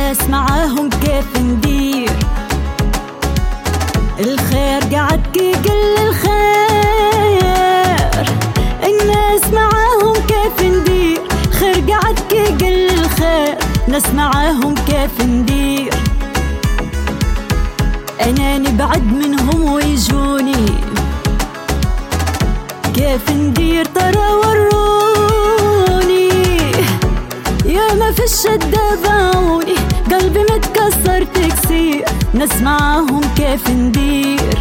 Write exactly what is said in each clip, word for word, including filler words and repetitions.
الناس معاهم كيف ندير الخير قعد كي قل الخير. الناس معاهم كيف ندير خير قعد كي قل الخير. ناس معاهم كيف ندير أنا نبعد منهم ويجوني كيف ندير ترى وروني. يا ما في الشدة باعوني قلبي متكسر تكسير. ناس معاهم كيف ندير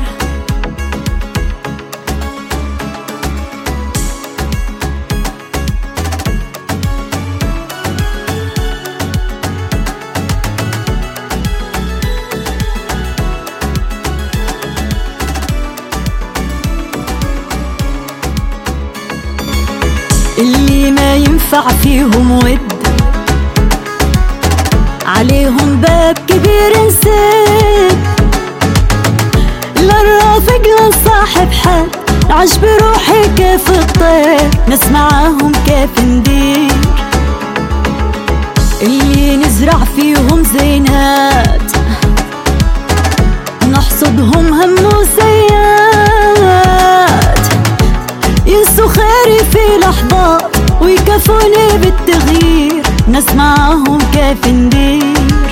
اللي ما ينفع فيهم ود عليهم باب كبير نسد. لا الرافق لا صاحب حد عجب روحي كيف الطير. ناس معاهم كيف ندير اللي نزرع فيهم زينات نحصدهم هم وسيات. ينسوا خيري في لحظات ويكفوني بالتغيير. ناس معاهم كيف ندير